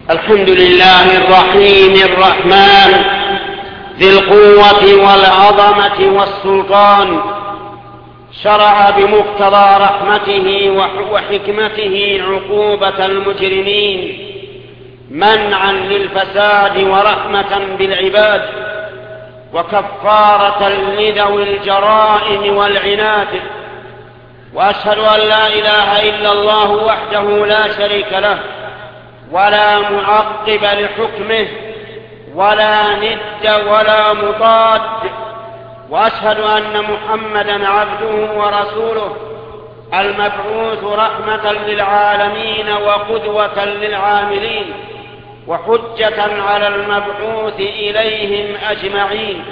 الحمد لله الرحيم الرحمن ذي القوة والعظمة والسلطان، شرع بمقتضى رحمته وحكمته عقوبة المجرمين منعا للفساد ورحمة بالعباد وكفارة لذوي الجرائم والعناد. وأشهد أن لا إله إلا الله وحده لا شريك له ولا معقب لحكمه ولا ند ولا مضاد، وأشهد أن محمدًا عبده ورسوله المبعوث رحمة للعالمين وقدوة للعاملين وحجة على المبعوث إليهم أجمعين،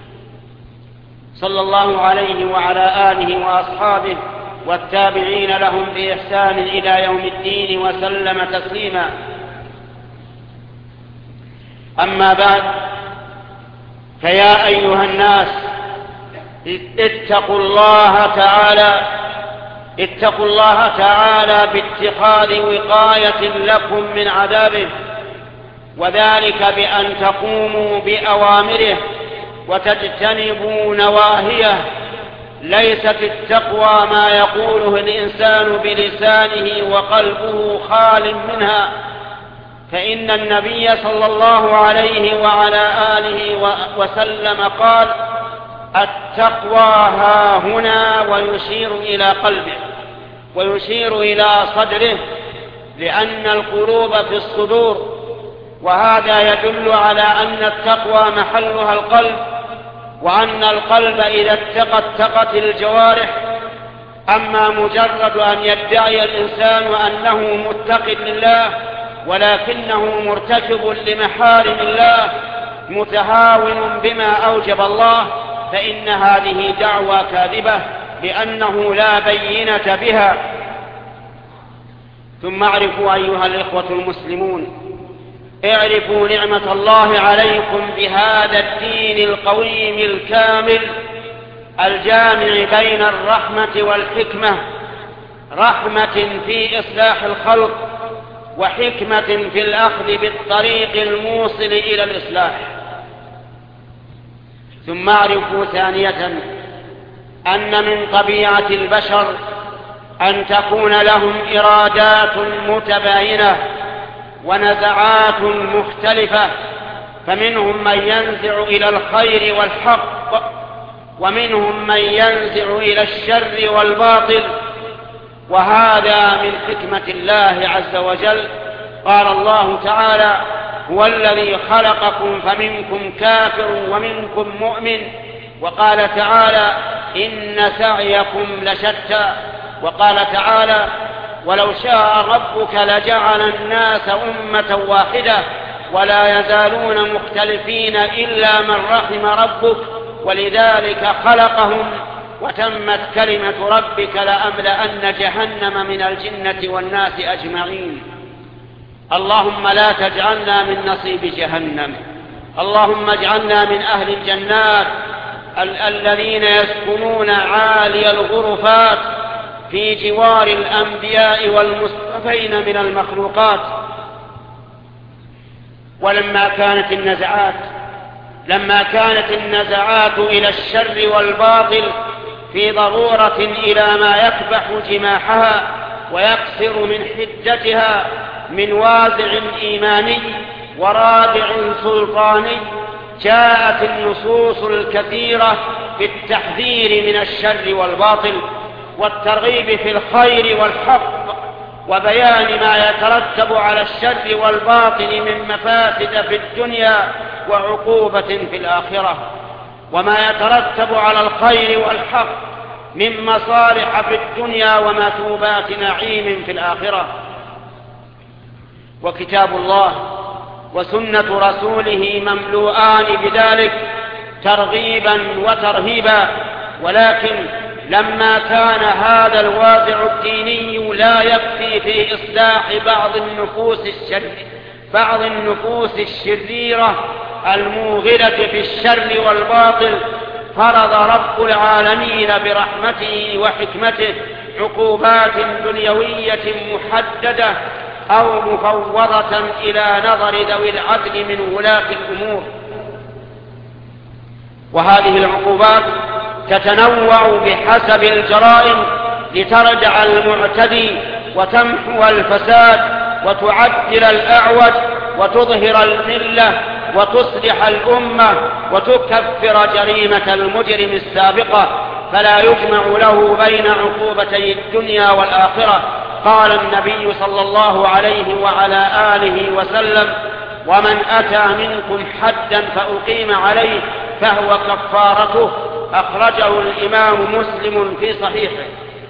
صلى الله عليه وعلى آله وأصحابه والتابعين لهم بإحسان إلى يوم الدين وسلم تسليما. أما بعد، فيا أيها الناس اتقوا الله تعالى باتخاذ وقاية لكم من عذابه، وذلك بأن تقوموا بأوامره وتجتنبوا نواهيه. ليست التقوى ما يقوله الإنسان بلسانه وقلبه خال منها، فإن النبي صلى الله عليه وعلى آله وسلم قال: التقوى ها هنا، ويشير إلى قلبه ويشير إلى صدره، لأن القلوب في الصدور، وهذا يدل على أن التقوى محلها القلب، وأن القلب إذا اتقت الجوارح. أما مجرد أن يدعي الإنسان أنه متق لله ولكنه مرتكب لمحارم الله متهاون بما أوجب الله، فإن هذه دعوى كاذبة لأنه لا بينة بها. ثم اعرفوا أيها الإخوة المسلمون، اعرفوا نعمة الله عليكم بهذا الدين القويم الكامل الجامع بين الرحمة والحكمة، رحمة في إصلاح الخلق وحكمة في الأخذ بالطريق الموصل إلى الإصلاح. ثم اعرفوا ثانية أن من طبيعة البشر أن تكون لهم إرادات متباينة ونزعات مختلفة، فمنهم من ينزع إلى الخير والحق، ومنهم من ينزع إلى الشر والباطل، وهذا من حكمة الله عز وجل. قال الله تعالى: هو الذي خلقكم فمنكم كافر ومنكم مؤمن. وقال تعالى: إن سعيكم لشتى. وقال تعالى: ولو شاء ربك لجعل الناس أمة واحدة ولا يزالون مختلفين إلا من رحم ربك ولذلك خلقهم وتمت كلمة ربك لأملأن جهنم من الجنة والناس أجمعين. اللهم لا تجعلنا من نصيب جهنم، اللهم اجعلنا من أهل الجنات الذين يسكنون عالي الغرفات في جوار الأنبياء والمصطفين من المخلوقات. ولما كانت النزعات إلى الشر والباطل في ضرورة إلى ما يكبح جماحها ويكسر من حدتها من وازع إيماني ورادع سلطاني، جاءت النصوص الكثيرة بالتحذير من الشر والباطل والترغيب في الخير والحق، وبيان ما يترتب على الشر والباطل من مفاسد في الدنيا وعقوبة في الآخرة، وما يترتب على الخير والحق من مصالح في الدنيا ومثوبات نعيم في الآخرة. وكتاب الله وسنة رسوله مملوءان بذلك ترغيبا وترهيبا، ولكن لما كان هذا الوازع الديني لا يكفي في إصلاح بعض النفوس الشريرة الموغلة في الشر والباطل، فرض رب العالمين برحمته وحكمته عقوبات دنيوية محددة أو مفوضة إلى نظر ذوي العدل من ولاة الأمور. وهذه العقوبات تتنوع بحسب الجرائم لترجع المعتدي وتمحو الفساد وتعدل الأعوج وتظهر الملة وتصلح الأمة وتكفر جريمة المجرم السابقة، فلا يجمع له بين عقوبتي الدنيا والآخرة. قال النبي صلى الله عليه وعلى آله وسلم: ومن أتى منكم حدا فأقيم عليه فهو كفارته. أخرجه الإمام مسلم في صحيحه.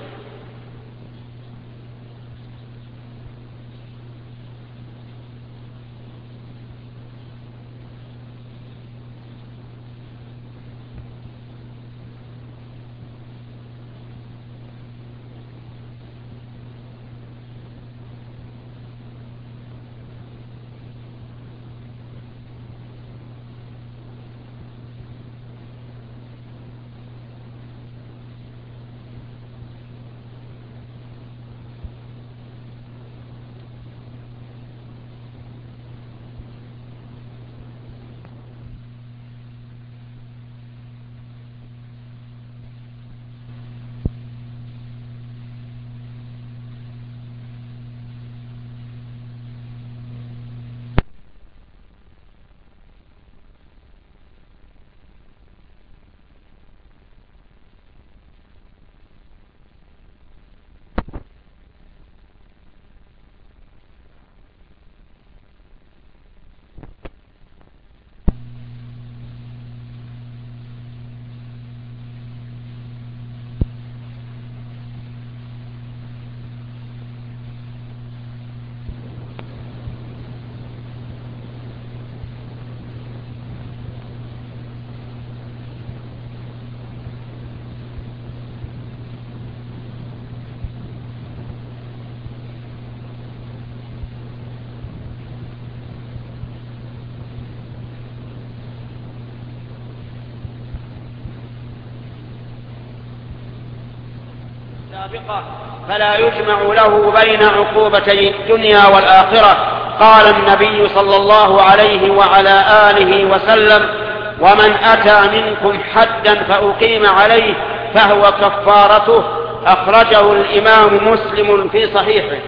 فلا يجمع له بين عقوبتي الدنيا والآخرة. قال النبي صلى الله عليه وعلى آله وسلم: ومن أتى منكم حدا فأقيم عليه فهو كفارته. أخرجه الإمام مسلم في صحيحه.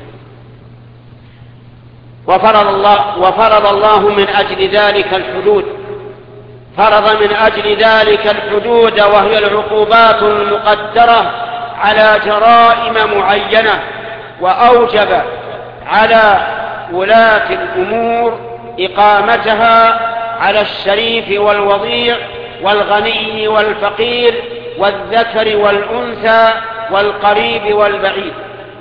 وفرض الله من أجل ذلك الحدود، فرض من أجل ذلك الحدود، وهي العقوبات المقدرة على جرائم معينة، وأوجب على ولاة الأمور إقامتها على الشريف والوضيع والغني والفقير والذكر والأنثى والقريب والبعيد.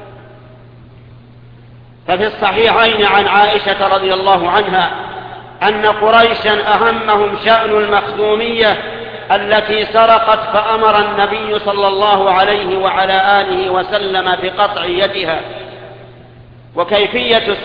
ففي الصحيحين عن عائشة رضي الله عنها أن قريشا أهمهم شأن المخزومية التي سرقت، فأمر النبي صلى الله عليه وعلى آله وسلم بقطع يدها. وكيفية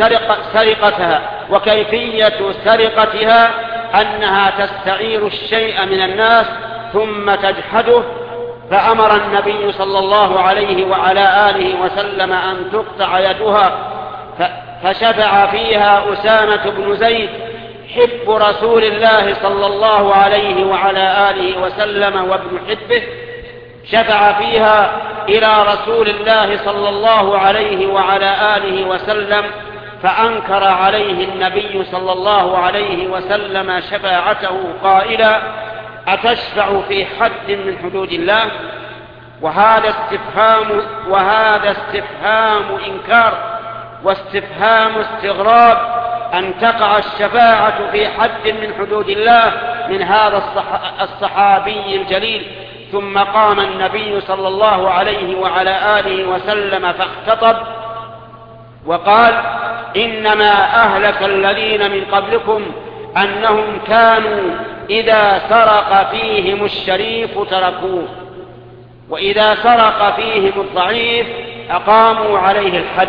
سرقتها أنها تستعير الشيء من الناس ثم تجحده، فأمر النبي صلى الله عليه وعلى آله وسلم أن تقطع يدها، فشفع فيها أسامة بن زيد حب رسول الله صلى الله عليه وعلى آله وسلم وابن حبه، شفع فيها إلى رسول الله صلى الله عليه وعلى آله وسلم، فأنكر عليه النبي صلى الله عليه وسلم شفاعته قائلا: أتشفع في حد من حدود الله؟ وهذا استفهام إنكار واستفهام استغراب أن تقع الشفاعة في حد من حدود الله من هذا الصحابي الجليل. ثم قام النبي صلى الله عليه وعلى آله وسلم فاختطب وقال: إنما أهلك الذين من قبلكم أنهم كانوا إذا سرق فيهم الشريف تركوه، وإذا سرق فيهم الضعيف أقاموا عليه الحد.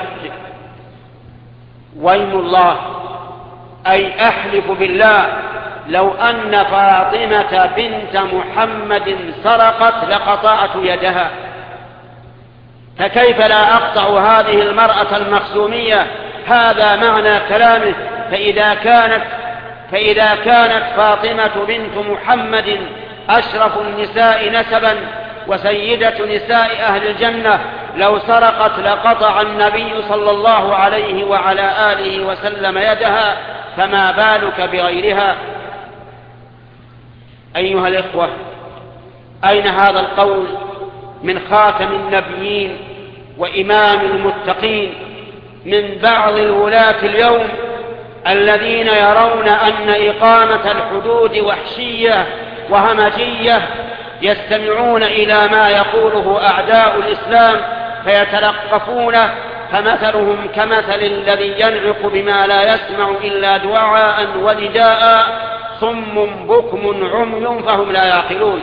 ويم الله، أي أحلف بالله، لو أن فاطمة بنت محمد سرقت لقطعت يدها، فكيف لا أقطع هذه المرأة المخزومية هذا معنى كلامه. فإذا كانت فاطمة بنت محمد أشرف النساء نسبا وسيدة نساء أهل الجنة لو سرقت لقطع النبي صلى الله عليه وعلى آله وسلم يدها، فما بالك بغيرها؟ أيها الإخوة، أين هذا القول من خاتم النبيين وإمام المتقين من بعض الولاة اليوم الذين يرون أن إقامة الحدود وحشية وهمجية، يستمعون إلى ما يقوله أعداء الإسلام فيتلقفونه، فمثلهم كمثل الذي ينعق بما لا يسمع إلا دعاء ونداء صم بكم عمي فهم لا يعقلون.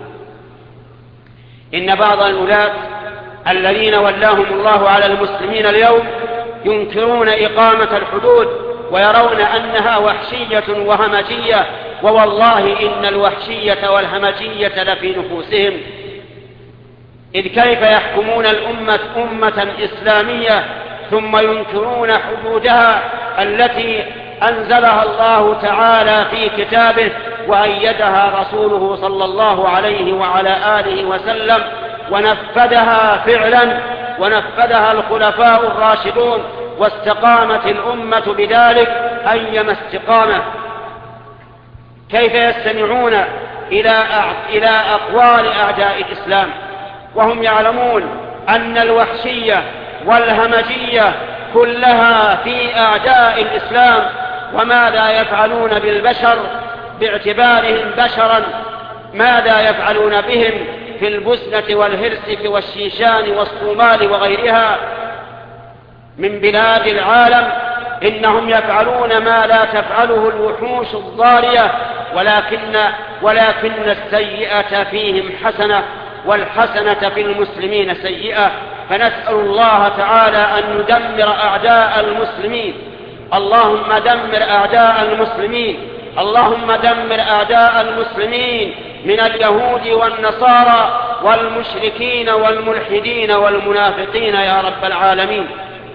إن بعض الولاة الذين ولاهم الله على المسلمين اليوم ينكرون إقامة الحدود ويرون أنها وحشية وهمجية، ووالله إن الوحشية والهمجية لفي نفوسهم. إذ كيف يحكمون الأمة أمة إسلامية ثم ينكرون حدودها التي أنزلها الله تعالى في كتابه وأيدها رسوله صلى الله عليه وعلى آله وسلم ونفذها فعلا، ونفذها الخلفاء الراشدون، واستقامت الأمة بذلك أيما استقامة. كيف يستمعون إلى أقوال أعداء الإسلام وهم يعلمون أن الوحشية والهمجية كلها في أعداء الإسلام؟ وماذا يفعلون بالبشر باعتبارهم بشرا؟ ماذا يفعلون بهم في البسنة والهرسك والشيشان والصومال وغيرها من بلاد العالم؟ إنهم يفعلون ما لا تفعله الوحوش الضارية، ولكن السيئة فيهم حسنة، والحسنة في المسلمين سيئة. فنسأل الله تعالى أن ندمر أعداء المسلمين. اللهم دمر أعداء المسلمين، اللهم دمر أعداء المسلمين من اليهود والنصارى والمشركين والملحدين والمنافقين يا رب العالمين.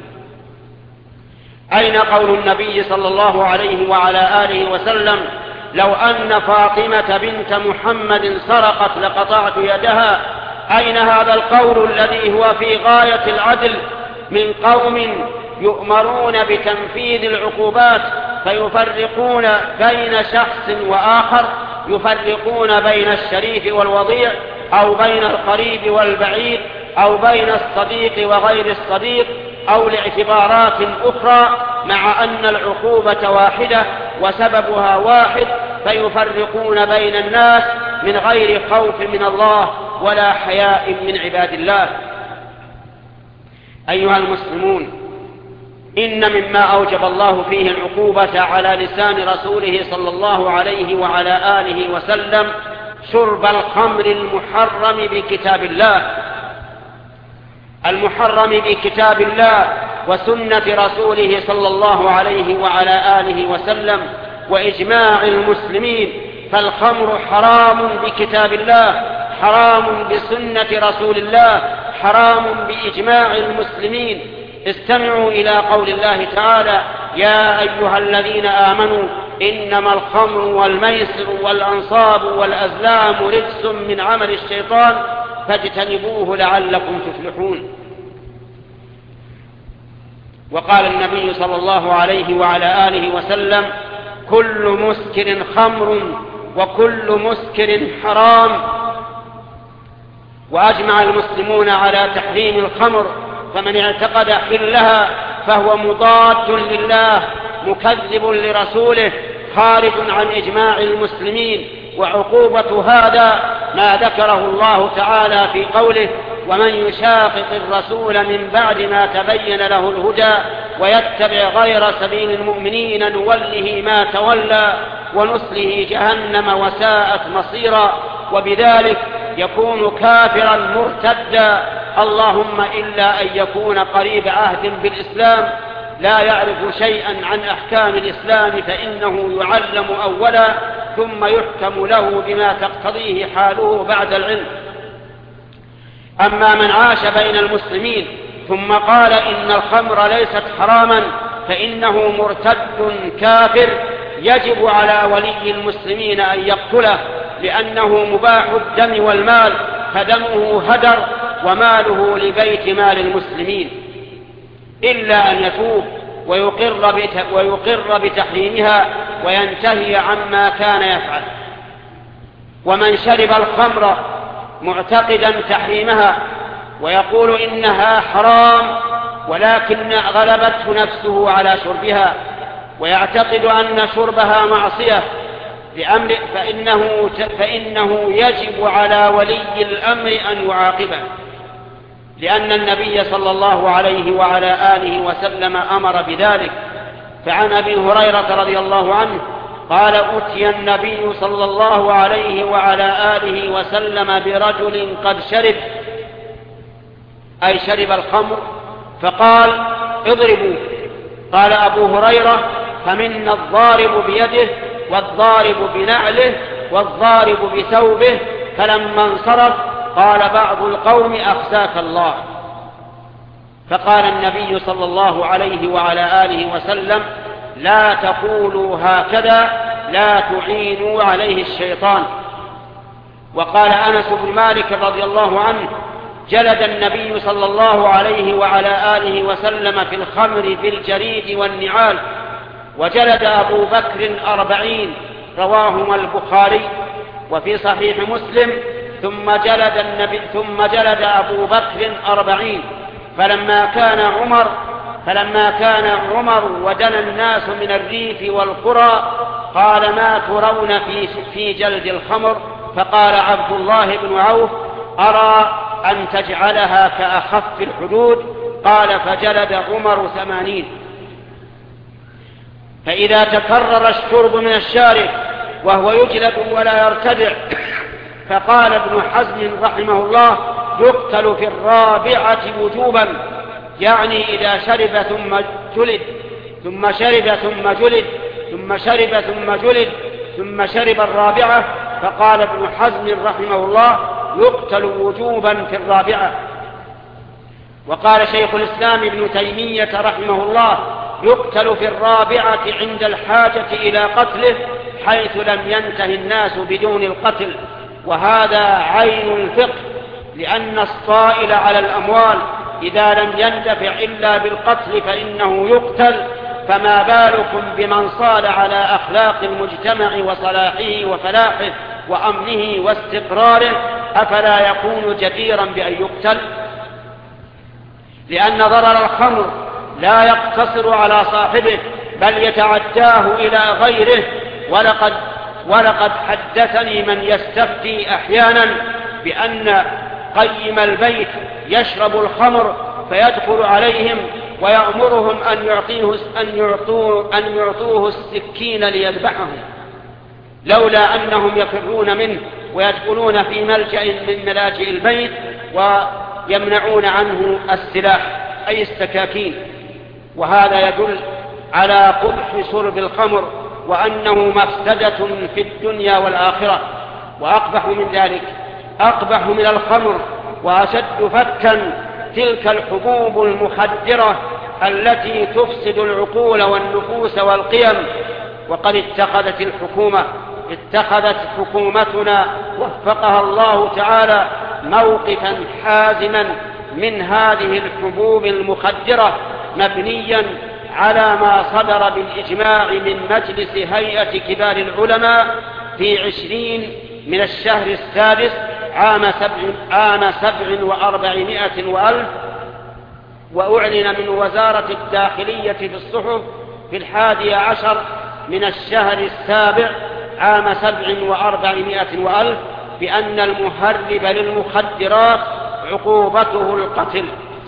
أين قول النبي صلى الله عليه وعلى آله وسلم: لو أن فاطمة بنت محمد سرقت لقطعت يدها؟ أين هذا القول الذي هو في غاية العدل من قوم يؤمرون بتنفيذ العقوبات فيفرقون بين شخص وآخر، يفرقون بين الشريف والوضيع، أو بين القريب والبعيد، أو بين الصديق وغير الصديق، أو لاعتبارات أخرى، مع أن العقوبة واحدة وسببها واحد، فيفرقون بين الناس من غير خوف من الله ولا حياء من عباد الله. أيها المسلمون، إن مما أوجب الله فيه العقوبة على لسان رسوله صلى الله عليه وعلى آله وسلم شرب الخمر المحرم بكتاب الله، المحرم بكتاب الله وسنة رسوله صلى الله عليه وعلى آله وسلم وإجماع المسلمين. فالخمر حرام بكتاب الله، حرام بسنة رسول الله، حرام بإجماع المسلمين. استمعوا إلى قول الله تعالى: يا أيها الذين آمنوا إنما الخمر والميسر والأنصاب والأزلام رجس من عمل الشيطان فاجتنبوه لعلكم تفلحون. وقال النبي صلى الله عليه وعلى آله وسلم: كل مسكر خمر وكل مسكر حرام. وأجمع المسلمون على تحريم الخمر، فمن اعتقد حلها فهو مضاد لله مكذب لرسوله خارج عن إجماع المسلمين. وعقوبة هذا ما ذكره الله تعالى في قوله: ومن يشاقق الرسول من بعد ما تبين له الهدى ويتبع غير سبيل المؤمنين نوله ما تولى ونصله جهنم وساءت مصيرا، وبذلك يكون كافرا مرتدا، اللهم إلا أن يكون قريب عهد بالإسلام لا يعرف شيئا عن أحكام الإسلام، فإنه يعلم أولا ثم يحكم له بما تقتضيه حاله بعد العلم. أما من عاش بين المسلمين ثم قال إن الخمر ليست حراما، فإنه مرتد كافر يجب على ولي المسلمين أن يقتله، لأنه مباح الدم والمال، فدمه هدر وماله لبيت مال المسلمين، إلا أن يتوب ويقر بتحريمها وينتهي عما كان يفعل. ومن شرب الخمر معتقدا تحريمها ويقول إنها حرام ولكن غلبته نفسه على شربها ويعتقد أن شربها معصية فإنه يجب على ولي الأمر أن يعاقبه، لأن النبي صلى الله عليه وعلى آله وسلم أمر بذلك. فعن أبي هريرة رضي الله عنه قال: أتي النبي صلى الله عليه وعلى آله وسلم برجل قد شرب، أي شرب الخمر، فقال: اضربوا. قال أبو هريرة: فمنا الضارب بيده والضارب بنعله والضارب بثوبه. فلما انصرف قال بعض القوم: أخزاك الله. فقال النبي صلى الله عليه وعلى آله وسلم: لا تقولوا هكذا، لا تعينوا عليه الشيطان. وقال أنس بن مالك رضي الله عنه: جلد النبي صلى الله عليه وعلى آله وسلم في الخمر بالجريد والنعال، وجلد أبو بكر 40، رواهما البخاري. وفي صحيح مسلم: ثم جلد أبو بكر 40. فلما كان عمر ودنا الناس من الريف والقرى قال: ما ترون في جلد الخمر؟ فقال عبد الله بن عوف: أرى أن تجعلها كأخف الحدود. قال: فجلد عمر 80. فإذا تكرر الشرب من الشارب وهو يجلد ولا يرتدع، فقال ابن حزم رحمه الله: يقتل في الرابعة وجوبا، يعني إذا شرب ثم جلد ثم شرب ثم جلد ثم شرب ثم جلد ثم شرب الرابعة. فقال ابن حزم رحمه الله: يقتل وجوبا في الرابعة. وقال شيخ الإسلام ابن تيمية رحمه الله: يقتل في الرابعة عند الحاجة إلى قتله، حيث لم ينتهي الناس بدون القتل. وهذا عين الفقه، لأن الصائل على الأموال إذا لم يندفع إلا بالقتل فإنه يقتل، فما بالكم بمن صال على أخلاق المجتمع وصلاحه وفلاحه وأمنه واستقراره؟ أفلا يكون جديرا بأن يقتل؟ لأن ضرر الخمر لا يقتصر على صاحبه، بل يتعداه إلى غيره. ولقد حدثني من يستفتي أحيانا بأن قيم البيت يشرب الخمر فيدخل عليهم ويأمرهم أن يعطوه السكين ليذبحهم، لولا أنهم يفرون منه ويدخلون في ملجأ من ملاجئ البيت ويمنعون عنه السلاح أي السكاكين. وهذا يدل على قبح شرب الخمر وأنه مفسدة في الدنيا والآخرة. وأقبح من ذلك، أقبح من الخمر وأشد فكا تلك الحبوب المخدرة التي تفسد العقول والنفوس والقيم. وقد اتخذت حكومتنا وفقها الله تعالى موقفا حازما من هذه الحبوب المخدرة، مبنيا على ما صدر بالإجماع من مجلس هيئة كبار العلماء في 20 من الشهر السادس عام 700 وألف، وأعلن من وزارة الداخلية في الصحف في 11 من الشهر السابع عام 700 وألف بأن المهرب للمخدرات عقوبته القتل،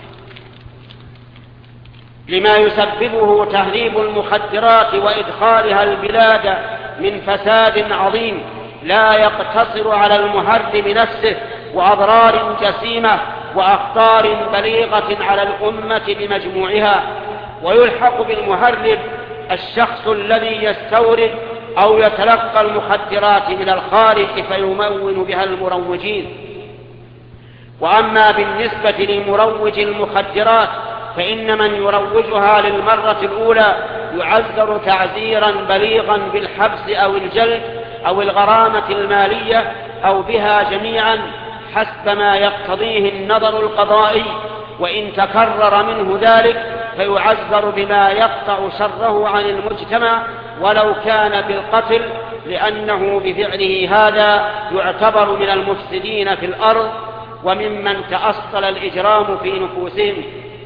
لما يسببه تهريب المخدرات وإدخالها البلاد من فساد عظيم لا يقتصر على المهرب نفسه، وأضرار جسيمة وأخطار بليغة على الأمة بمجموعها. ويلحق بالمهرب الشخص الذي يستورد أو يتلقى المخدرات من الخارج فيمون بها المروجين. وأما بالنسبة لمروج المخدرات فإن من يروجها للمرة الأولى يعذر تعزيرا بليغا بالحبس أو الجلد أو الغرامة المالية أو بها جميعا حسب ما يقتضيه النظر القضائي، وإن تكرر منه ذلك فيعذر بما يقطع شره عن المجتمع ولو كان بالقتل، لأنه بفعله هذا يعتبر من المفسدين في الأرض وممن تأصل الإجرام في نفوسهم.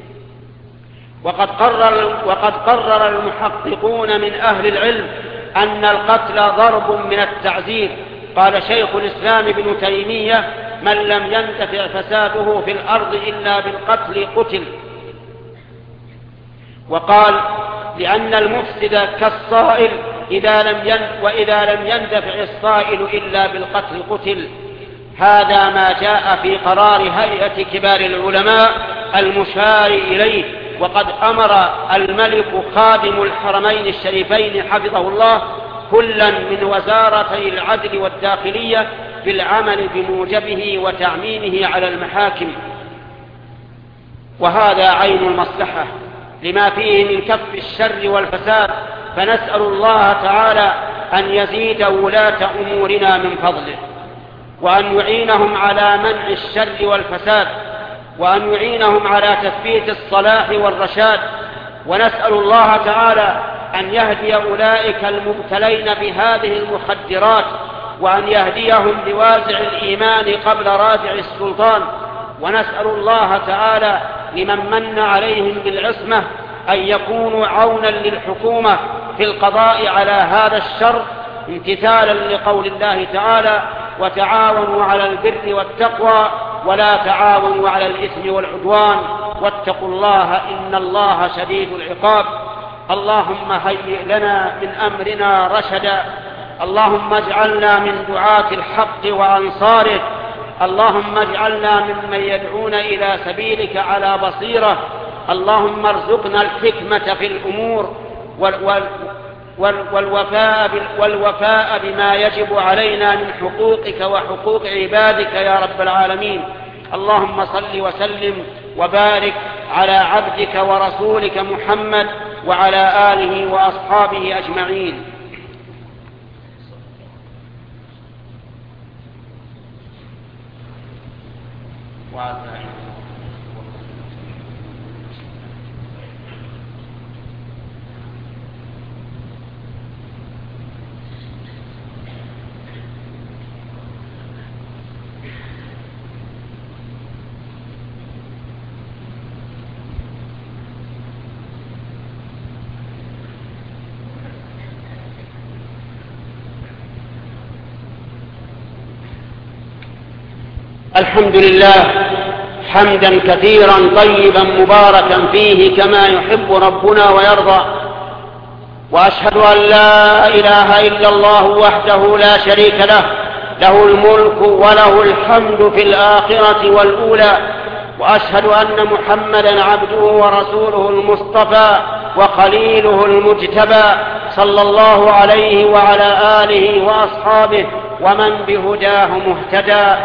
وقد قرر المحققون من أهل العلم أن القتل ضرب من التعزير. قال شيخ الإسلام ابن تيمية: من لم ينتفع فساده في الأرض إلا بالقتل قتل. وقال: لأن المفسد كالصائل وإذا لم ينتفع الصائل إلا بالقتل قتل. هذا ما جاء في قرار هيئة كبار العلماء المشار إليه. وقد أمر الملك خادم الحرمين الشريفين حفظه الله كلا من وزارتي العدل والداخلية بالعمل بموجبه وتعميمه على المحاكم، وهذا عين المصلحة لما فيه من كف الشر والفساد. فنسأل الله تعالى أن يزيد ولاة أمورنا من فضله، وأن يعينهم على منع الشر والفساد، وأن يعينهم على تثبيت الصلاح والرشاد. ونسأل الله تعالى أن يهدي أولئك المبتلين بهذه المخدرات، وأن يهديهم بوازع الإيمان قبل رادع السلطان. ونسأل الله تعالى لمن من عليهم بالعصمة أن يكونوا عونا للحكومة في القضاء على هذا الشر، امتثالا لقول الله تعالى: وتعاونوا على البر والتقوى ولا تعاونوا على الإثم والعدوان واتقوا الله إن الله شديد العقاب. اللهم هيئ لنا من أمرنا رشدا. اللهم اجعلنا من دعاة الحق وأنصاره. اللهم اجعلنا ممن يدعون إلى سبيلك على بصيرة. اللهم ارزقنا الحكمة في الأمور والوفاء بما يجب علينا من حقوقك وحقوق عبادك يا رب العالمين. اللهم صل وسلم وبارك على عبدك ورسولك محمد وعلى آله وأصحابه أجمعين. الحمد لله حمدا كثيرا طيبا مباركا فيه كما يحب ربنا ويرضى. وأشهد أن لا إله إلا الله وحده لا شريك له، له الملك وله الحمد في الآخرة والأولى. وأشهد أن محمدا عبده ورسوله المصطفى وخليله المجتبى، صلى الله عليه وعلى آله وأصحابه ومن بهداه مهتدى.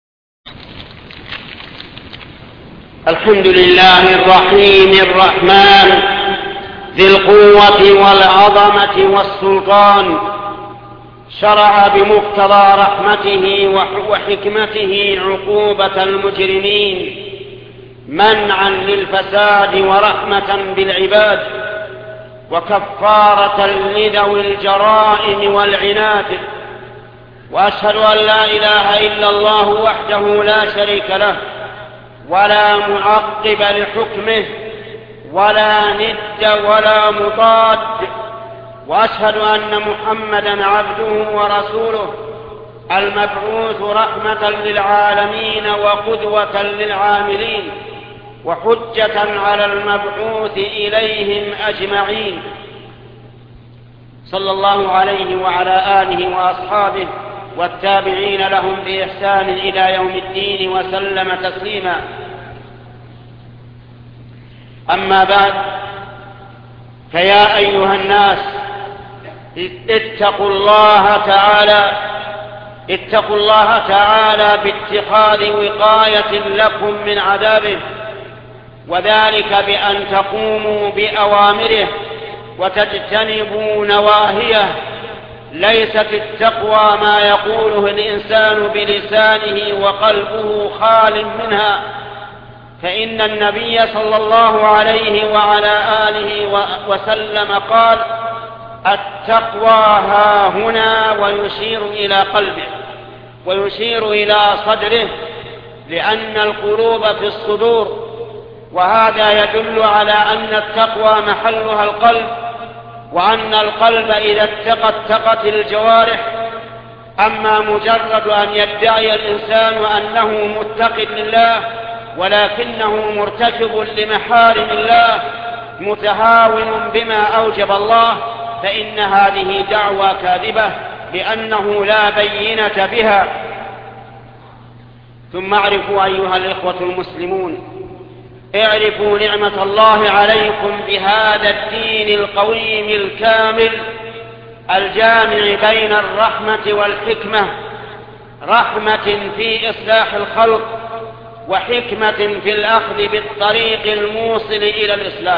الحمد لله الرحيم الرحمن ذي القوة والعظمة والسلطان، شرع بمقتضى رحمته وحكمته عقوبة المجرمين منعا للفساد ورحمة بالعباد، وكفارة لذوي الجرائم والعناد. وأشهد أن لا إله إلا الله وحده لا شريك له، ولا معقب لحكمه، ولا ند ولا مضاد. وأشهد أن محمدا عبده ورسوله المبعوث رحمة للعالمين وقدوة للعاملين، وحجة على المبعوث إليهم أجمعين، صلى الله عليه وعلى آله وأصحابه والتابعين لهم بإحسان إلى يوم الدين وسلم تسليما. أما بعد، فيا أيها الناس اتقوا الله تعالى باتخاذ وقاية لكم من عذابه، وذلك بأن تقوموا بأوامره وتجتنبوا نواهيه. ليست التقوى ما يقوله الإنسان بلسانه وقلبه خال منها، فإن النبي صلى الله عليه وعلى آله وسلم قال: التقوى ها هنا، ويشير إلى قلبه ويشير إلى صدره، لأن القلوب في الصدور، وهذا يدل على أن التقوى محلها القلب، وأن القلب إذا اتقت الجوارح. أما مجرد أن يدعي الإنسان أنه متق لله ولكنه مرتكب لمحارم الله متهاون بما أوجب الله، فإن هذه دعوى كاذبة، لأنه لا بينة بها. ثم اعرفوا أيها الإخوة المسلمون، اعرفوا نعمة الله عليكم بهذا الدين القويم الكامل الجامع بين الرحمة والحكمة، رحمة في إصلاح الخلق وحكمة في الأخذ بالطريق الموصل إلى الإصلاح.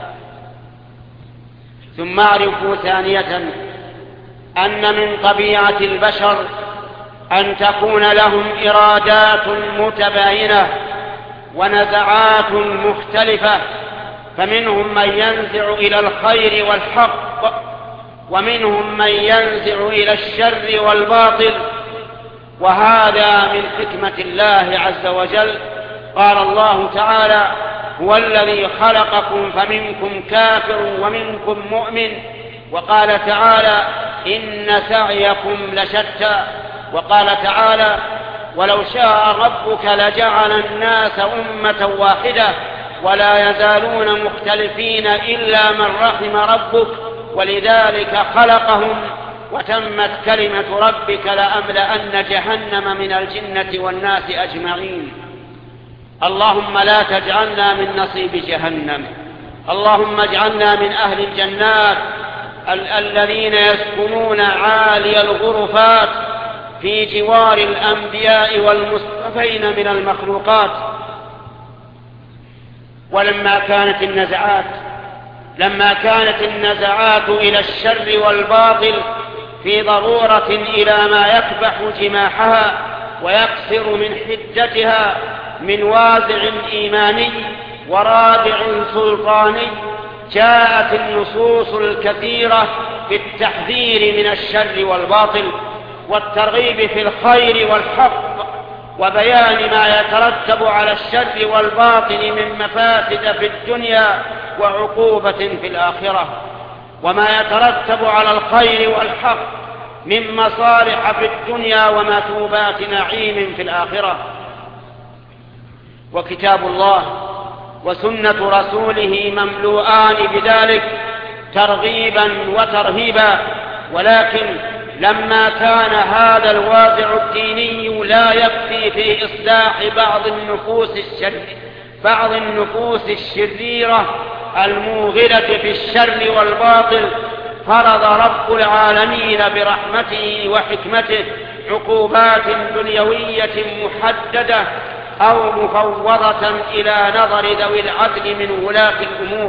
ثم اعرفوا ثانية أن من طبيعة البشر أن تكون لهم إرادات متباينة ونزعات مختلفة، فمنهم من ينزع إلى الخير والحق، ومنهم من ينزع إلى الشر والباطل، وهذا من حكمة الله عز وجل. قال الله تعالى: هو الذي خلقكم فمنكم كافر ومنكم مؤمن. وقال تعالى: إن سعيكم لشتى. وقال تعالى: ولو شاء ربك لجعل الناس أمة واحدة ولا يزالون مختلفين إلا من رحم ربك ولذلك خلقهم وتمت كلمة ربك لأملأن جهنم من الجنة والناس أجمعين. اللهم لا تجعلنا من نصيب جهنم، اللهم اجعلنا من أهل الجنات الذين يسكنون عالي الغرفات في جوار الأنبياء والمصطفين من المخلوقات. ولما كانت النزعات إلى الشر والباطل في ضرورة إلى ما يكبح جماحها ويكسر من حدتها من وازع إيماني ورادع سلطاني، جاءت النصوص الكثيرة في التحذير من الشر والباطل والترغيب في الخير والحق، وبيان ما يترتب على الشر والباطل من مفاسد في الدنيا وعقوبة في الآخرة، وما يترتب على الخير والحق من مصالح في الدنيا ومثوبات نعيم في الآخرة. وكتاب الله وسنة رسوله مملوءان بذلك ترغيبا وترهيبا، ولكن لما كان هذا الوازع الديني لا يكفي في إصلاح بعض النفوس الشريرة الموغلة في الشر والباطل، فرض رب العالمين برحمته وحكمته عقوبات دنيوية محددة أو مفوضة إلى نظر ذوي العدل من ولاة الأمور.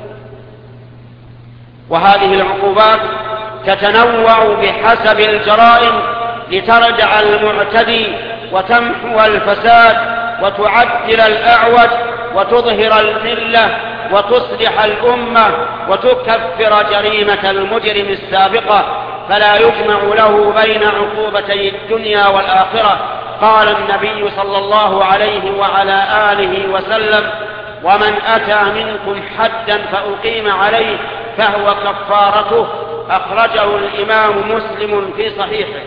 وهذه العقوبات تتنوع بحسب الجرائم لترجع المعتدي وتمحو الفساد وتعدل الأعوج وتظهر الملة وتصلح الأمة وتكفر جريمة المجرم السابقة، فلا يجمع له بين عقوبتي الدنيا والآخرة. قال النبي صلى الله عليه وعلى آله وسلم: ومن أتى منكم حدا فأقيم عليه فهو كفارته. أخرجه الإمام مسلم في صحيحه.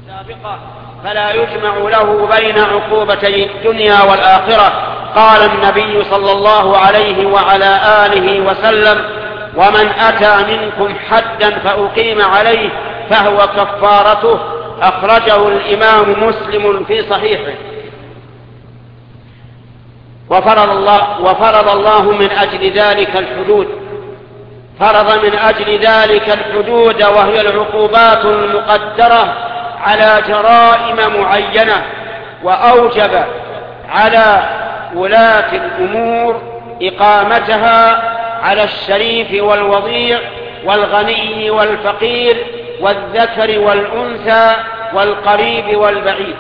سابقة فلا يجمع له بين عقوبتي الدنيا والآخرة. قال النبي صلى الله عليه وعلى آله وسلم: ومن أتى منكم حدا فأقيم عليه فهو كفارته. أخرجه الإمام مسلم في صحيحه. وفرض الله من أجل ذلك الحدود، فرض من أجل ذلك الحدود، وهي العقوبات المقدرة على جرائم معينة، وأوجب على ولاة الأمور إقامتها على الشريف والوضيع والغني والفقير والذكر والأنثى والقريب والبعيد.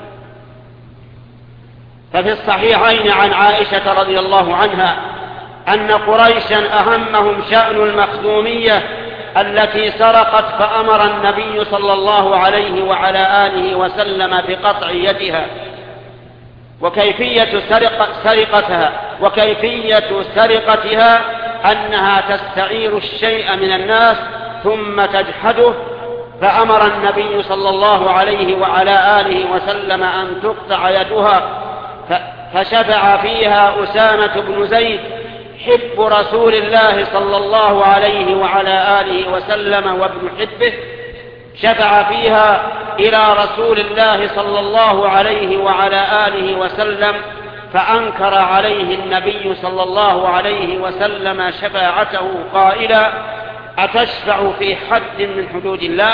ففي الصحيحين عن عائشة رضي الله عنها أن قريشا أهمهم شأن المخزومية التي سرقت، فأمر النبي صلى الله عليه وعلى آله وسلم بقطع يدها. وكيفية سرقتها أنها تستعير الشيء من الناس ثم تجحده، فأمر النبي صلى الله عليه وعلى آله وسلم أن تقطع يدها، فشفع فيها أسامة بن زيد حب رسول الله صلى الله عليه وعلى آله وسلم وابن حبه، شفع فيها إلى رسول الله صلى الله عليه وعلى آله وسلم، فأنكر عليه النبي صلى الله عليه وسلم شفاعته قائلا: أتشفع في حد من حدود الله؟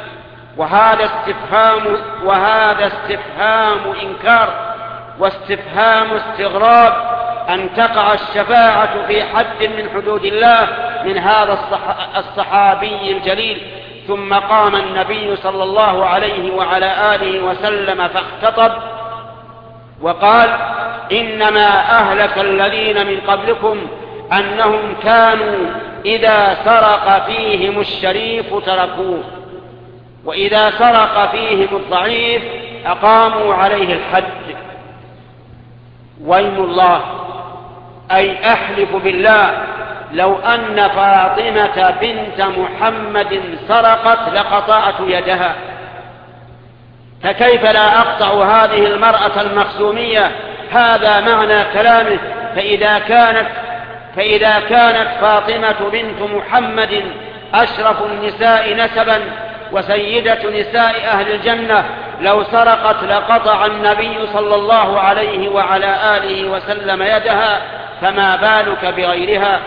وهذا استفهام إنكار واستفهام استغراب أن تقع الشفاعة في حد من حدود الله من هذا الصحابي الجليل. ثم قام النبي صلى الله عليه وعلى آله وسلم فاختطب وقال: إنما أهلك الذين من قبلكم أنهم كانوا إذا سرق فيهم الشريف تركوه، وإذا سرق فيهم الضعيف أقاموا عليه الحد. ويم الله، أي أحلف بالله، لو أن فاطمة بنت محمد سرقت لقطعت يدها. فكيف لا أقطع هذه المرأة المخزومية؟ هذا معنى كلامه. فإذا كانت فاطمة بنت محمد أشرف النساء نسبا وسيدة نساء أهل الجنة، لو سرقت لقطع النبي صلى الله عليه وعلى آله وسلم يدها، فما بالك بغيرها؟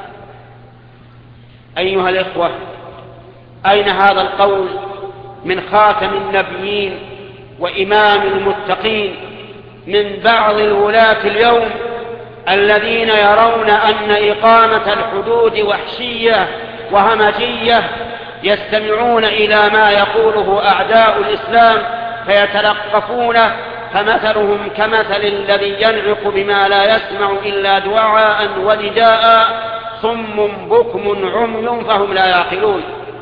أيها الإخوة، أين هذا القول من خاتم النبيين وإمام المتقين من بعض الولاة اليوم الذين يرون أن إقامة الحدود وحشية وهمجية، يستمعون إلى ما يقوله أعداء الإسلام فيتلقفونه، فمثلهم كمثل الذي ينعق بما لا يسمع إلا دعاء ونداء، صم بكم عمي فهم لا يعقلون.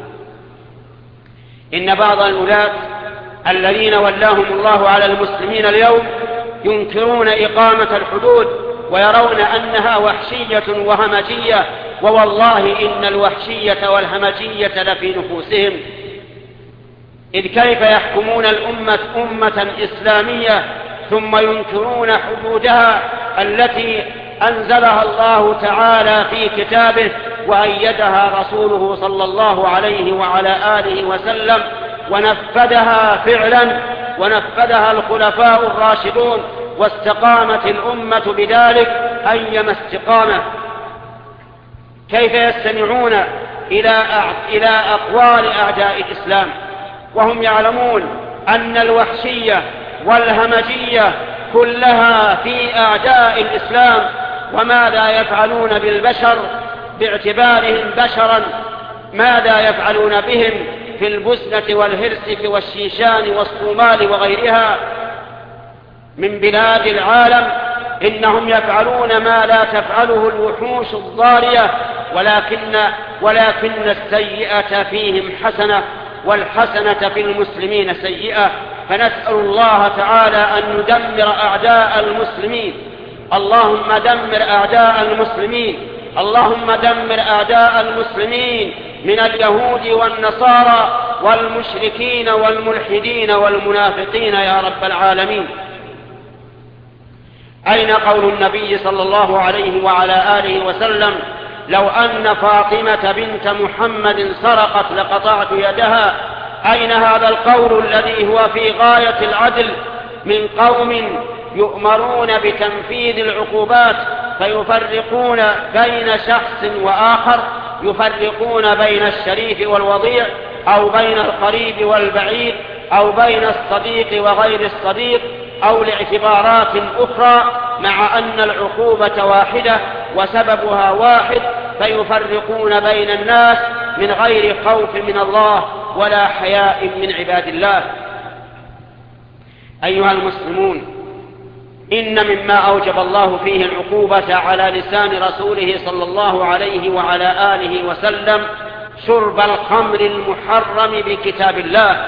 إن بعض الولاة الذين ولاهم الله على المسلمين اليوم ينكرون إقامة الحدود ويرون أنها وحشية وهمجية، ووالله إن الوحشية والهمجية لفي نفوسهم. إذ كيف يحكمون الأمة أمة إسلامية ثم ينكرون حدودها التي أنزلها الله تعالى في كتابه وأيدها رسوله صلى الله عليه وعلى آله وسلم، ونفذها فعلا، ونفذها الخلفاء الراشدون، واستقامت الأمة بذلك أيما استقامة. كيف يستمعون إلى أقوال أعداء الإسلام وهم يعلمون أن الوحشية والهمجية كلها في أعداء الإسلام؟ وماذا يفعلون بالبشر باعتبارهم بشرا؟ ماذا يفعلون بهم في البسنة والهرسك والشيشان والصومال وغيرها من بلاد العالم؟ إنهم يفعلون ما لا تفعله الوحوش الضارية، ولكن السيئة فيهم حسنة، والحسنة في المسلمين سيئة. فنسأل الله تعالى أن ندمر أعداء المسلمين. اللهم دمر أعداء المسلمين، اللهم دمر أعداء المسلمين من اليهود والنصارى والمشركين والملحدين والمنافقين يا رب العالمين. أين قول النبي صلى الله عليه وعلى آله وسلم: لو أن فاطمة بنت محمد سرقت لقطعت يدها؟ أين هذا القول الذي هو في غاية العدل من قوم يؤمرون بتنفيذ العقوبات فيفرقون بين شخص وآخر، يفرقون بين الشريف والوضيع، أو بين القريب والبعيد، أو بين الصديق وغير الصديق، أو لاعتبارات أخرى، مع أن العقوبة واحدة وسببها واحد، فيفرقون بين الناس من غير خوف من الله ولا حياء من عباد الله. أيها المسلمون، إن مما أوجب الله فيه العقوبة على لسان رسوله صلى الله عليه وعلى آله وسلم شرب الخمر المحرم بكتاب الله،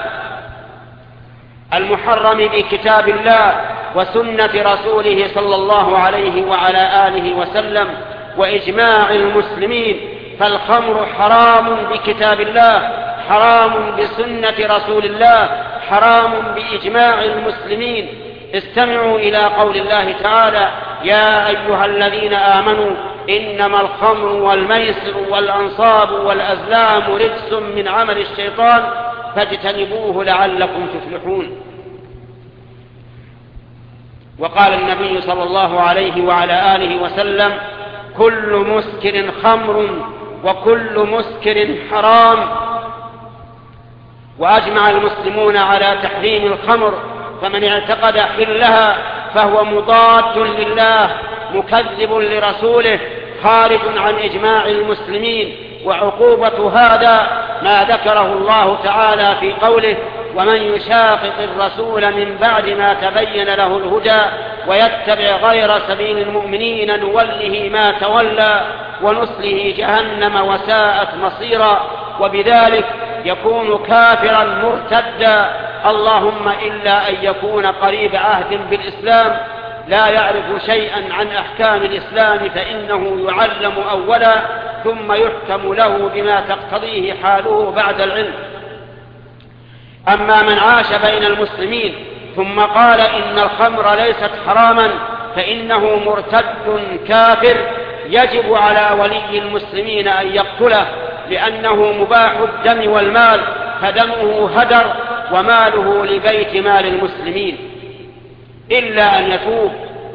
المحرم بكتاب الله وسنة رسوله صلى الله عليه وعلى آله وسلم وإجماع المسلمين. فالخمر حرام بكتاب الله، حرام بسنة رسول الله، حرام بإجماع المسلمين. استمعوا إلى قول الله تعالى: يا أيها الذين آمنوا إنما الخمر والميسر والأنصاب والأزلام رجس من عمل الشيطان فاجتنبوه لعلكم تفلحون. وقال النبي صلى الله عليه وعلى آله وسلم: كل مسكر خمر وكل مسكر حرام. وأجمع المسلمون على تحريم الخمر، فمن اعتقد حلها فهو مضاد لله مكذب لرسوله خارج عن إجماع المسلمين. وعقوبة هذا ما ذكره الله تعالى في قوله: ومن يشاقق الرسول من بعد ما تبين له الهدى ويتبع غير سبيل المؤمنين نوله ما تولى ونصله جهنم وساءت مصيرا، وبذلك يكون كافرا مرتدا، اللهم إلا أن يكون قريب عهد بالإسلام لا يعرف شيئا عن أحكام الإسلام، فإنه يعلم أولا ثم يحكم له بما تقتضيه حاله بعد العلم. أما من عاش بين المسلمين ثم قال إن الخمر ليست حراما فإنه مرتد كافر، يجب على ولي المسلمين أن يقتله، لأنه مباح الدم والمال، فدمه هدر وماله لبيت مال المسلمين، إلا أن يتوب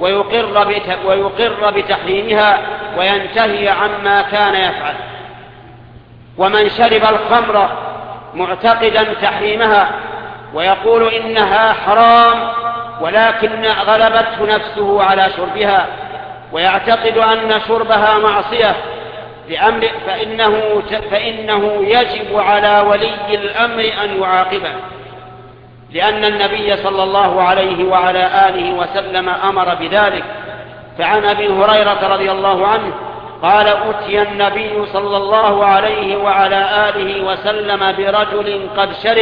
ويقر بتحريمها وينتهي عما كان يفعل. ومن شرب الخمر معتقدا تحريمها ويقول إنها حرام ولكن غلبته نفسه على شربها ويعتقد أن شربها معصية لأمر، فإنه يجب على ولي الأمر أن يعاقبه، لأن النبي صلى الله عليه وعلى آله وسلم أمر بذلك. فعن أبي هريرة رضي الله عنه قال: أتي النبي صلى الله عليه وعلى آله وسلم برجل قد شرب،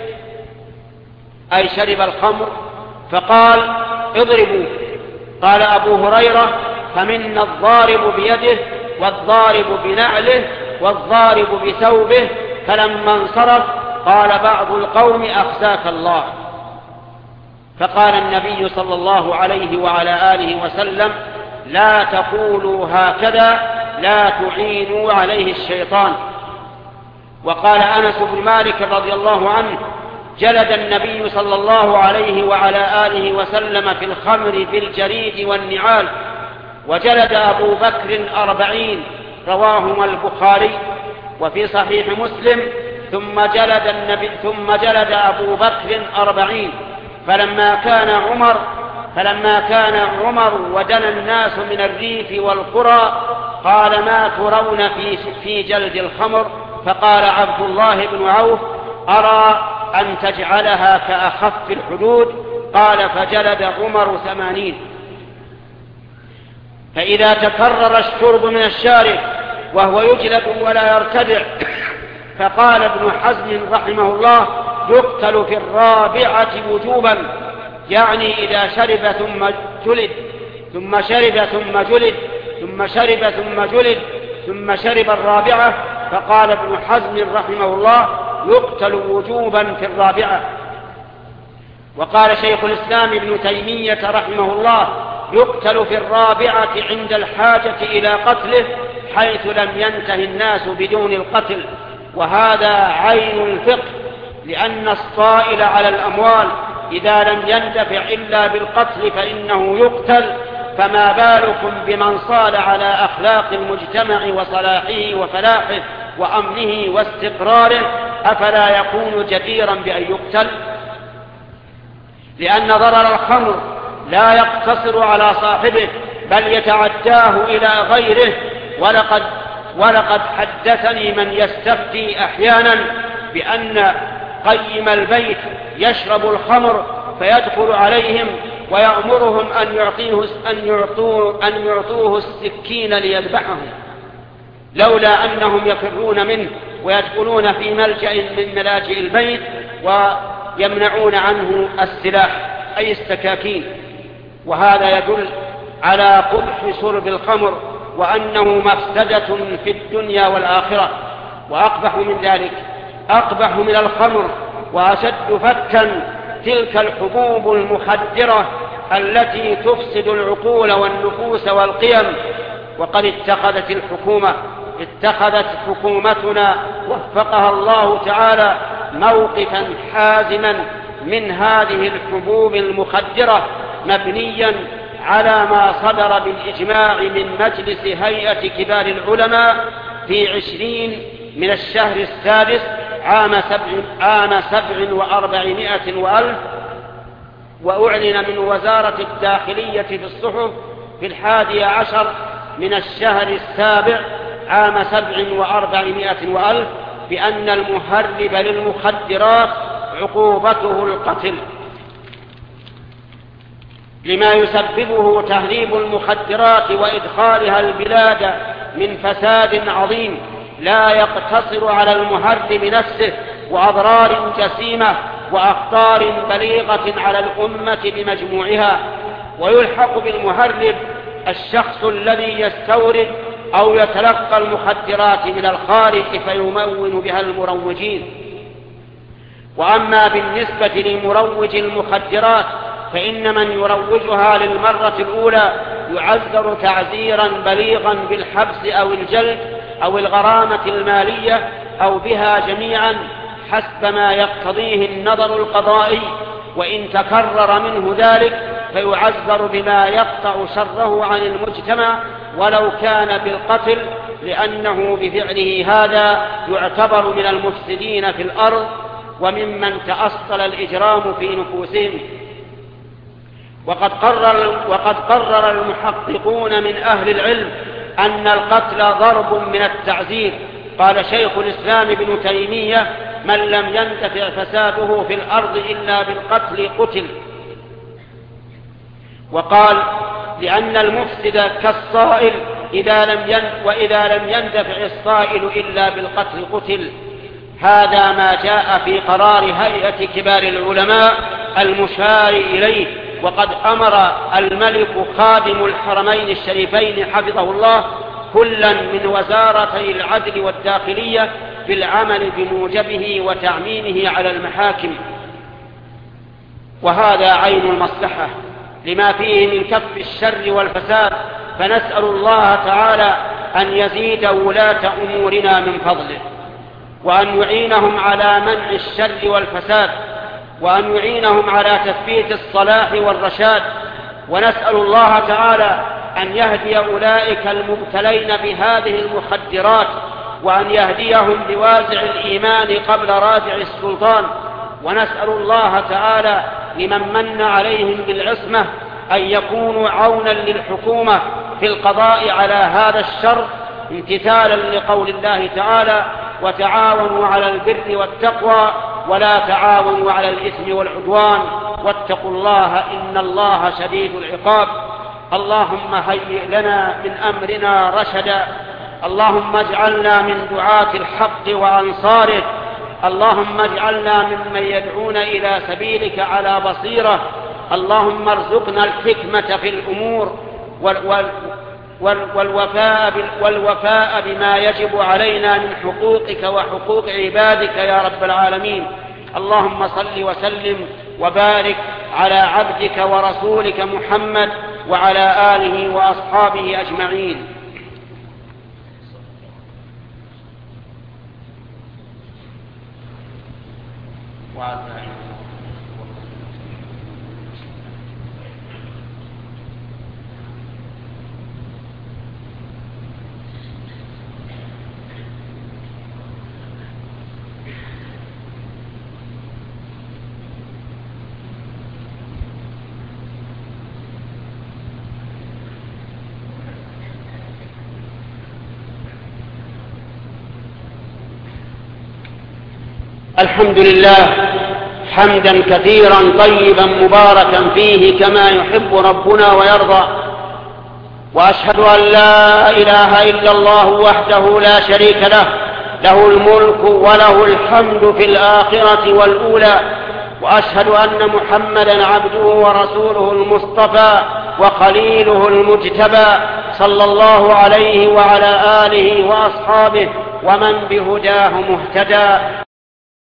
أي شرب الخمر، فقال: اضربوا. قال أبو هريرة: فمنا الضارب بيده والضارب بنعله والضارب بثوبه. فلما انصرف قال بعض القوم: أخزاك الله. فقال النبي صلى الله عليه وعلى آله وسلم: لا تقولوا هكذا، لا تعينوا عليه الشيطان. وقال أنس بن مالك رضي الله عنه: جلد النبي صلى الله عليه وعلى آله وسلم في الخمر بالجريد والنعال، وجلد أبو بكر 40، رواهما البخاري. وفي صحيح مسلم: ثم جلد أبو بكر 40. فلما كان عمر ودنا الناس من الريف والقرى قال: ما ترون في جلد الخمر؟ فقال عبد الله بن عوف: أرى أن تجعلها كأخف الحدود. قال: فجلد عمر 80. فإذا تكرر الشرب من الشارب وهو يجلد ولا يرتدع، فقال ابن حزم رحمه الله: يقتل في الرابعة وجوبا، يعني إذا شرب ثم جلد ثم شرب ثم جلد ثم شرب ثم جلد ثم شرب الرابعة. فقال ابن حزم رحمه الله: يقتل وجوبا في الرابعة. وقال شيخ الإسلام ابن تيمية رحمه الله: يقتل في الرابعة عند الحاجة إلى قتله، حيث لم ينتهي الناس بدون القتل. وهذا عين الفقه، لأن الصائل على الأموال إذا لم يندفع إلا بالقتل فإنه يقتل، فما بالكم بمن صال على أخلاق المجتمع وصلاحه وفلاحه وأمنه واستقراره، أفلا يكون جديرا بأن يقتل؟ لأن ضرر الخمر لا يقتصر على صاحبه، بل يتعداه إلى غيره. ولقد حدثني من يستفتي أحيانا بأن قيم البيت يشرب الخمر فيدخل عليهم ويأمرهم أن يعطوه السكين ليذبحهم، لولا أنهم يفرون منه ويدخلون في ملجأ من ملاجئ البيت ويمنعون عنه السلاح أي السكاكين. وهذا يدل على قبح شرب الخمر وأنه مفسدة في الدنيا والآخرة. وأقبح من ذلك، أقبح من الخمر وأشد فتكا تلك الحبوب المخدرة التي تفسد العقول والنفوس والقيم. وقد اتخذت حكومتنا وفقها الله تعالى موقفا حازما من هذه الحبوب المخدرة، مبنيا على ما صدر بالإجماع من مجلس هيئة كبار العلماء في 20 من الشهر السادس عام 700 وألف، وأعلن من وزارة الداخلية في الصحف في 11 من الشهر السابع عام 700 وألف بأن المهرب للمخدرات عقوبته القتل، لما يسببه تهريب المخدرات وإدخالها البلاد من فساد عظيم لا يقتصر على المهرب نفسه، وأضرار جسيمة وأخطار بليغة على الأمة بمجموعها. ويلحق بالمهرب الشخص الذي يستورد أو يتلقى المخدرات من الخارج فيمون بها المروجين. وأما بالنسبة لمروج المخدرات فإن من يروجها للمرة الأولى يعذر تعزيرا بليغا بالحبس أو الجلد أو الغرامة المالية أو بها جميعا حسب ما يقتضيه النظر القضائي، وإن تكرر منه ذلك فيعذر بما يقطع شره عن المجتمع ولو كان بالقتل، لأنه بفعله هذا يعتبر من المفسدين في الأرض وممن تأصل الإجرام في نفوسهم. وقد قرر المحققون من أهل العلم أن القتل ضرب من التعزير. قال شيخ الإسلام ابن تيمية: من لم ينتفع فساده في الأرض إلا بالقتل قتل. وقال: لأن المفسد كالصائل وإذا لم يندفع الصائل إلا بالقتل قتل. هذا ما جاء في قرار هيئة كبار العلماء المشار إليه. وقد أمر الملك خادم الحرمين الشريفين حفظه الله كلا من وزارتي العدل والداخلية بالعمل بموجبه وتعميمه على المحاكم. وهذا عين المصلحة لما فيه من كف الشر والفساد، فنسأل الله تعالى أن يزيد ولاة أمورنا من فضله، وأن يعينهم على منع الشر والفساد، وأن يعينهم على تثبيت الصلاح والرشاد. ونسأل الله تعالى أن يهدي أولئك المبتلين بهذه المخدرات، وأن يهديهم بوازع الإيمان قبل رادع السلطان. ونسأل الله تعالى لمن من عليهم بالعصمة أن يكونوا عونا للحكومة في القضاء على هذا الشر، امتثالا لقول الله تعالى: وتعاونوا على البر والتقوى ولا تعاونوا على الإثم والعدوان واتقوا الله إن الله شديد العقاب. اللهم هيئ لنا من أمرنا رشدا. اللهم اجعلنا من دعاة الحق وأنصاره. اللهم اجعلنا ممن يدعون إلى سبيلك على بصيرة. اللهم ارزقنا الحكمة في الأمور والوفاء بما يجب علينا من حقوقك وحقوق عبادك يا رب العالمين. اللهم صل وسلم وبارك على عبدك ورسولك محمد وعلى آله وأصحابه أجمعين. الحمد لله حمدا كثيرا طيبا مباركا فيه كما يحب ربنا ويرضى، وأشهد أن لا إله إلا الله وحده لا شريك له، له الملك وله الحمد في الآخرة والأولى، وأشهد أن محمدا عبده ورسوله المصطفى وخليله المجتبى صلى الله عليه وعلى آله وأصحابه ومن بهداه مهتدى.